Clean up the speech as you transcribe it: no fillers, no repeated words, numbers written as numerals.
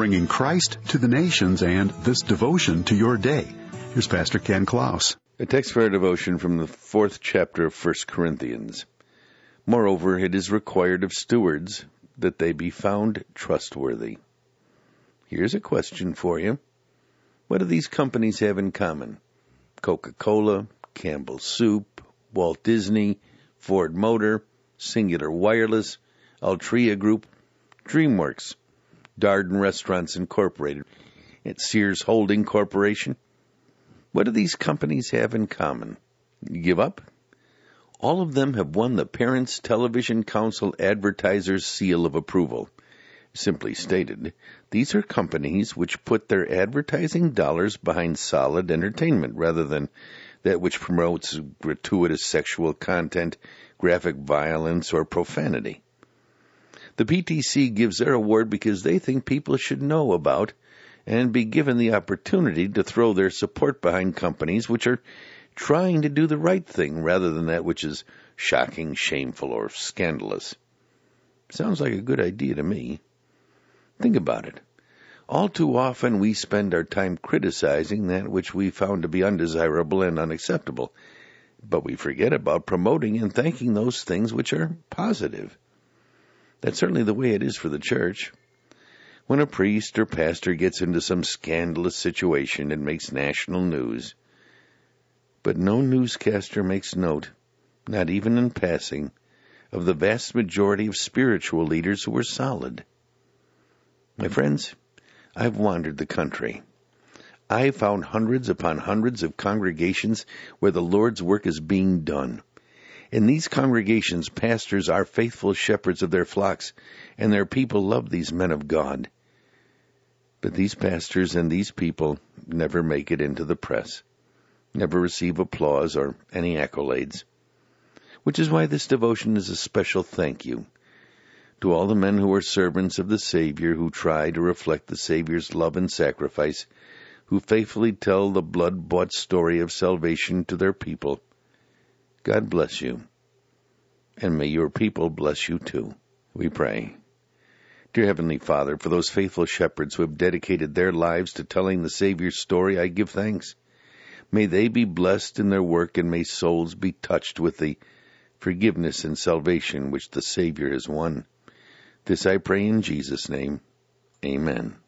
bringing Christ to the nations and this devotion to your day. Here's Pastor Ken Klaus. A text for our devotion from the 4th chapter of 1 Corinthians. Moreover, it is required of stewards that they be found trustworthy. Here's a question for you. What do these companies have in common? Coca-Cola, Campbell's Soup, Walt Disney, Ford Motor, Singular Wireless, Altria Group, DreamWorks, Darden Restaurants Incorporated, and Sears Holding Corporation. What do these companies have in common? You give up? All of them have won the Parents Television Council Advertiser's Seal of Approval. Simply stated, these are companies which put their advertising dollars behind solid entertainment rather than that which promotes gratuitous sexual content, graphic violence, or profanity. The PTC gives their award because they think people should know about and be given the opportunity to throw their support behind companies which are trying to do the right thing rather than that which is shocking, shameful, or scandalous. Sounds like a good idea to me. Think about it. All too often we spend our time criticizing that which we found to be undesirable and unacceptable, but we forget about promoting and thanking those things which are positive. That's certainly the way it is for the church. When a priest or pastor gets into some scandalous situation, it makes national news. But no newscaster makes note, not even in passing, of the vast majority of spiritual leaders who are solid. My friends, I've wandered the country. I found hundreds upon hundreds of congregations where the Lord's work is being done. In these congregations, pastors are faithful shepherds of their flocks, and their people love these men of God. But these pastors and these people never make it into the press, never receive applause or any accolades, which is why this devotion is a special thank you to all the men who are servants of the Savior, who try to reflect the Savior's love and sacrifice, who faithfully tell the blood-bought story of salvation to their people. God bless you, and may your people bless you too. We pray. Dear Heavenly Father, for those faithful shepherds who have dedicated their lives to telling the Savior's story, I give thanks. May they be blessed in their work, and may souls be touched with the forgiveness and salvation which the Savior has won. This I pray in Jesus' name. Amen.